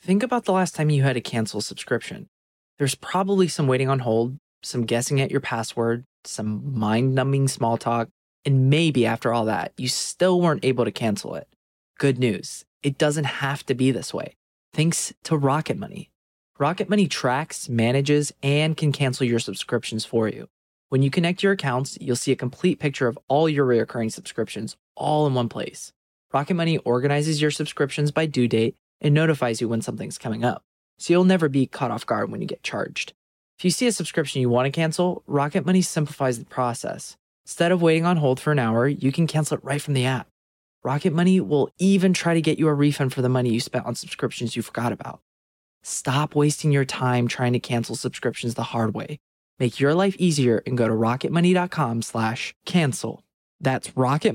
think about the last time you had to cancel a subscription. There's probably some waiting on hold, some guessing at your password, some mind-numbing small talk, and maybe after all that, you still weren't able to cancel it. Good news, it doesn't have to be this way. Thanks to Rocket Money. Rocket Money tracks, manages, and can cancel your subscriptions for you. When you connect your accounts, you'll see a complete picture of all your recurring subscriptions all in one place. Rocket Money organizes your subscriptions by due date and notifies you when something's coming up, so you'll never be caught off guard when you get charged. If you see a subscription you want to cancel, Rocket Money simplifies the process. Instead of waiting on hold for an hour, you can cancel it right from the app. Rocket Money will even try to get you a refund for the money you spent on subscriptions you forgot about. Stop wasting your time trying to cancel subscriptions the hard way. Make your life easier and go to rocketmoney.com/cancel. That's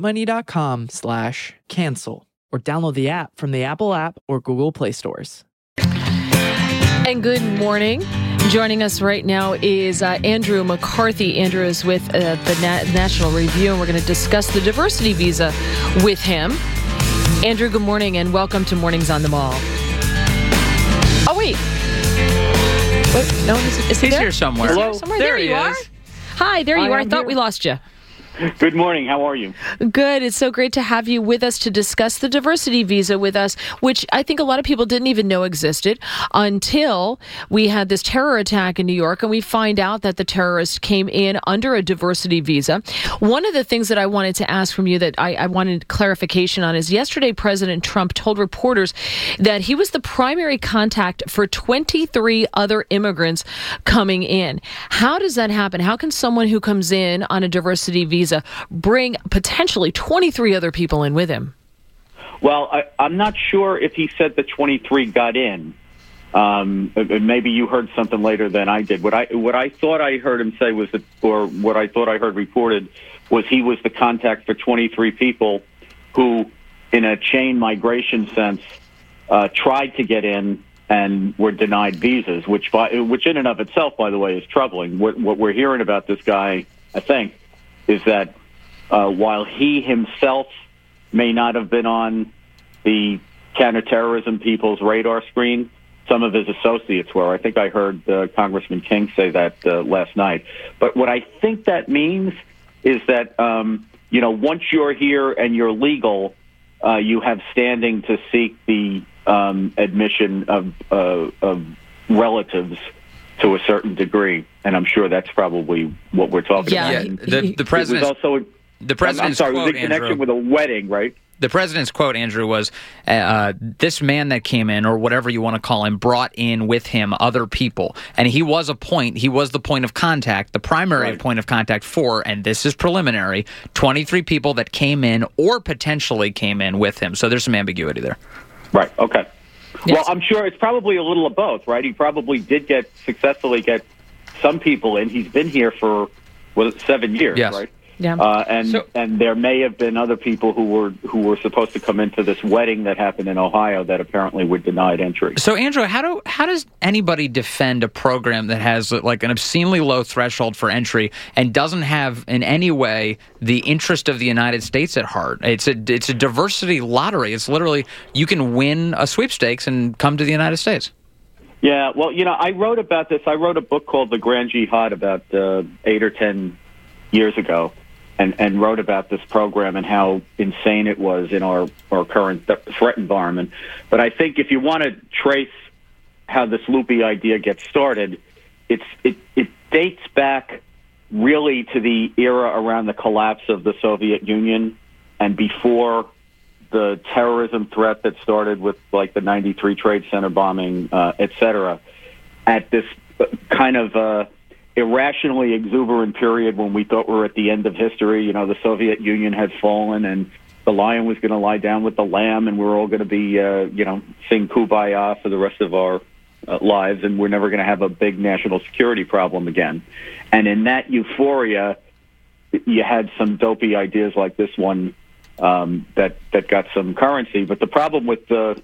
rocketmoney.com/cancel. Or download the app from the Apple app or Google Play stores. And good morning. Joining us right now is Andrew McCarthy. Andrew is with the National Review, and we're going to discuss the diversity visa with him. Andrew, good morning, and welcome to Mornings on the Mall. Oh, wait. No, is he He's there? here somewhere. Hello? There you he are. is. Hi, there you are. I thought we lost you. Good morning. How are you? Good. It's so great to have you with us to discuss the diversity visa with us, which I think a lot of people didn't even know existed until we had this terror attack in New York, and we find out that the terrorist came in under a diversity visa. One of the things that I wanted to ask from you that I wanted clarification on is yesterday President Trump told reporters that he was the primary contact for 23 other immigrants coming in. How does that happen? How can someone who comes in on a diversity visa bring potentially 23 other people in with him? Well, I'm not sure if he said the 23 got in. Maybe you heard something later than I did. What I thought I heard him say was that, or what I thought I heard reported, was he was the contact for 23 people who, in a chain migration sense, tried to get in and were denied visas, which in and of itself, by the way, is troubling. What we're hearing about this guy, I think, is that while he himself may not have been on the counterterrorism people's radar screen, some of his associates were. I think I heard Congressman King say that last night. But what I think that means is that, once you're here and you're legal, you have standing to seek the admission of relatives to a certain degree, and I'm sure that's probably what we're talking about. Yeah, the president's also the president's I'm sorry, quote, it was in connection Andrew, with a wedding, right? The president's quote, Andrew, was this man that came in, or whatever you want to call him, brought in with him other people, and he was the point of contact, the primary point of contact for, and this is preliminary, 23 people that came in or potentially came in with him. So there's some ambiguity there. Right. Okay. Yes. Well, I'm sure it's probably a little of both, right? He probably did successfully get some people in. He's been here for 7 years, yes. right? Yeah. And there may have been other people who were supposed to come into this wedding that happened in Ohio that apparently were denied entry. So, Andrew, how does anybody defend a program that has like an obscenely low threshold for entry and doesn't have in any way the interest of the United States at heart? It's a diversity lottery. It's literally you can win a sweepstakes and come to the United States. Yeah, well, I wrote about this. I wrote a book called The Grand Jihad about 8 or 10 years ago. And wrote about this program and how insane it was in our current threat environment. But I think if you want to trace how this loopy idea gets started, it dates back really to the era around the collapse of the Soviet Union and before the terrorism threat that started with like the 93 Trade Center bombing, et cetera, at this kind of irrationally exuberant period when we thought we were at the end of history. The Soviet Union had fallen and the lion was going to lie down with the lamb and we're all going to be, sing Kumbaya for the rest of our lives, and we're never going to have a big national security problem again. And in that euphoria, you had some dopey ideas like this one that got some currency. But the problem with the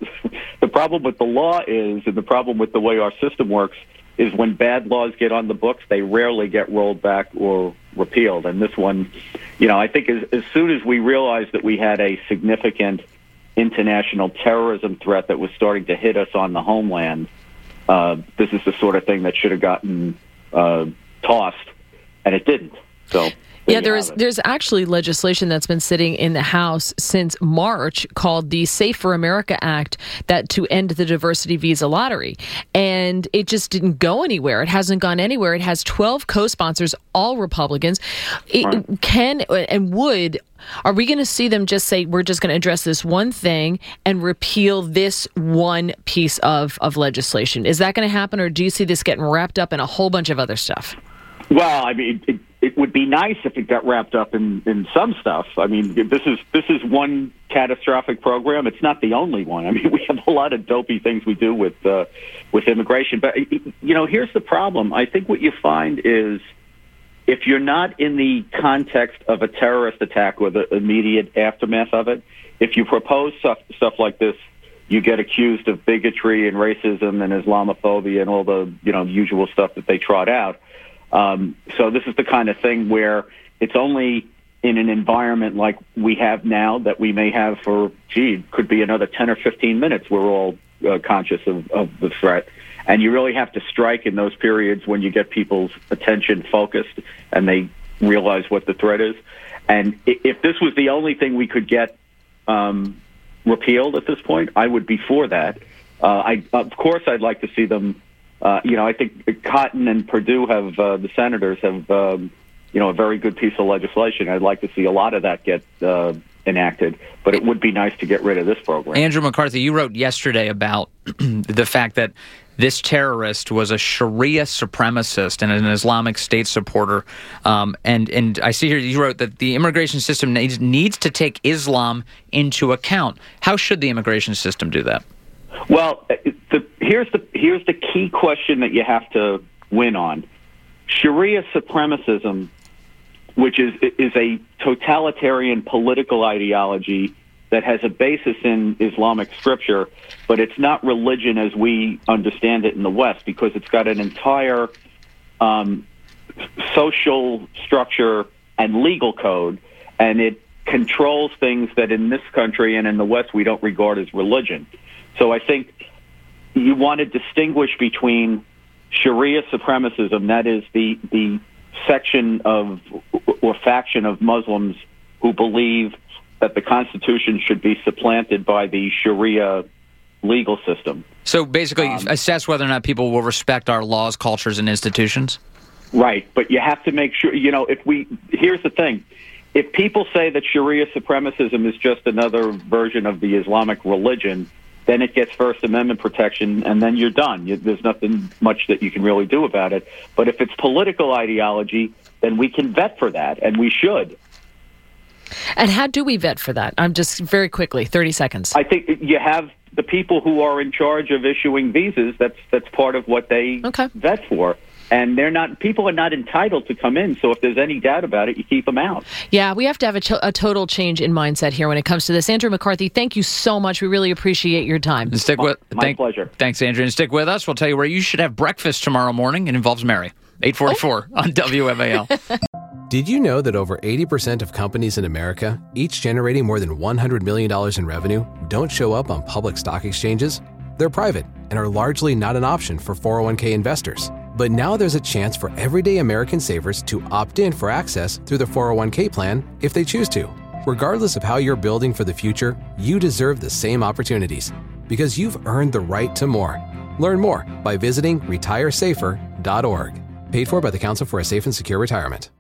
law is, and the problem with the way our system works, is when bad laws get on the books, they rarely get rolled back or repealed. And this one, I think as soon as we realized that we had a significant international terrorism threat that was starting to hit us on the homeland, this is the sort of thing that should have gotten tossed, and it didn't. So. Yeah, there's actually legislation that's been sitting in the House since March called the Safe for America Act to end the diversity visa lottery. And it just didn't go anywhere. It hasn't gone anywhere. It has 12 co-sponsors, all Republicans. Are we going to see them just say, we're just going to address this one thing and repeal this one piece of legislation? Is that going to happen, or do you see this getting wrapped up in a whole bunch of other stuff? Well, I mean, it would be nice if it got wrapped up in some stuff. I mean, this is one catastrophic program. It's not the only one. I mean, we have a lot of dopey things we do with immigration. But, here's the problem. I think what you find is if you're not in the context of a terrorist attack or the immediate aftermath of it, if you propose stuff like this, you get accused of bigotry and racism and Islamophobia and all the usual stuff that they trot out. So this is the kind of thing where it's only in an environment like we have now that we may have for, could be another 10 or 15 minutes. We're all conscious of the threat. And you really have to strike in those periods when you get people's attention focused and they realize what the threat is. And if this was the only thing we could get repealed at this point, I would be for that. Of course, I'd like to see them. I think Cotton and Perdue have the senators have a very good piece of legislation. I'd like to see a lot of that get enacted, but it would be nice to get rid of this program. Andrew McCarthy, you wrote yesterday about the fact that this terrorist was a Sharia supremacist and an Islamic State supporter. And I see here you wrote that the immigration system needs to take Islam into account. How should the immigration system do that? Well, here's the key question that you have to win on. Sharia supremacism, which is a totalitarian political ideology that has a basis in Islamic scripture, but it's not religion as we understand it in the West, because it's got an entire social structure and legal code, and it controls things that in this country and in the West we don't regard as religion. So I think you want to distinguish between Sharia supremacism, that is the section of or faction of Muslims who believe that the Constitution should be supplanted by the Sharia legal system. So basically assess whether or not people will respect our laws, cultures, and institutions? Right, but you have to make sure, here's the thing. If people say that Sharia supremacism is just another version of the Islamic religion, then it gets First Amendment protection, and then you're done. There's nothing much that you can really do about it. But if it's political ideology, then we can vet for that, and we should. And how do we vet for that? I'm just very quickly, 30 seconds. I think you have the people who are in charge of issuing visas. That's part of what they vet for. And people are not entitled to come in. So if there's any doubt about it, you keep them out. Yeah, we have to have a total change in mindset here when it comes to this. Andrew McCarthy, thank you so much. We really appreciate your time. My pleasure. Thanks, Andrew. And stick with us. We'll tell you where you should have breakfast tomorrow morning. It involves Mary. 8:44 on WMAL. Did you know that over 80% of companies in America, each generating more than $100 million in revenue, don't show up on public stock exchanges? They're private and are largely not an option for 401k investors. But now there's a chance for everyday American savers to opt in for access through the 401k plan if they choose to. Regardless of how you're building for the future, you deserve the same opportunities because you've earned the right to more. Learn more by visiting retiresafer.org. Paid for by the Council for a Safe and Secure Retirement.